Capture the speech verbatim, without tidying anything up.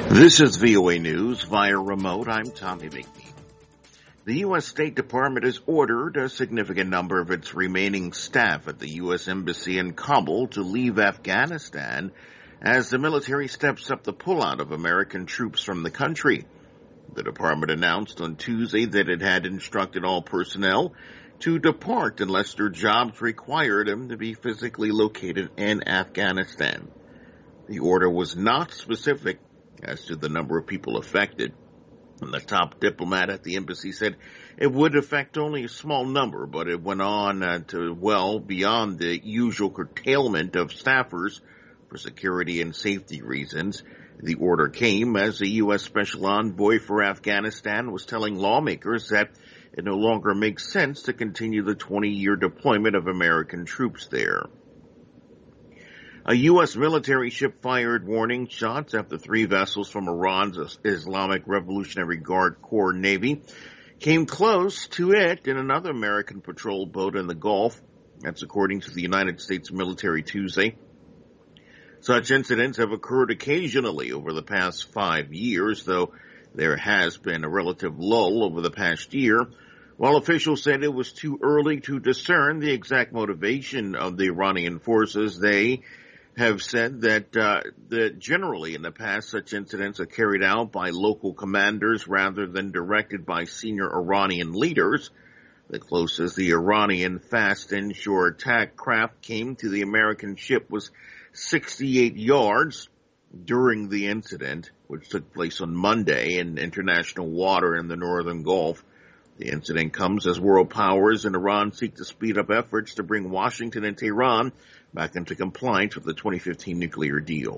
This is V O A News via remote. I'm Tommy McNeil. The U S State Department has ordered a significant number of its remaining staff at the U S Embassy in Kabul to leave Afghanistan as the military steps up the pullout of American troops from the country. The department announced on Tuesday that it had instructed all personnel to depart unless their jobs required them to be physically located in Afghanistan. The order was not specific as to the number of people affected. And the top diplomat at the embassy said it would affect only a small number, but it went on uh, to well beyond the usual curtailment of staffers for security and safety reasons. The order came as the U S Special Envoy for Afghanistan was telling lawmakers that it no longer makes sense to continue the twenty-year deployment of American troops there. A U S military ship fired warning shots after three vessels from Iran's Islamic Revolutionary Guard Corps Navy came close to it in another American patrol boat in the Gulf. That's according to the United States military Tuesday. Such incidents have occurred occasionally over the past five years, though there has been a relative lull over the past year. While officials said it was too early to discern the exact motivation of the Iranian forces, they have said that, uh, that generally in the past such incidents are carried out by local commanders rather than directed by senior Iranian leaders. The closest the Iranian fast inshore attack craft came to the American ship was sixty-eight yards during the incident, which took place on Monday in international water in the northern Gulf. The incident comes as world powers and Iran seek to speed up efforts to bring Washington and Tehran back into compliance with the twenty fifteen nuclear deal.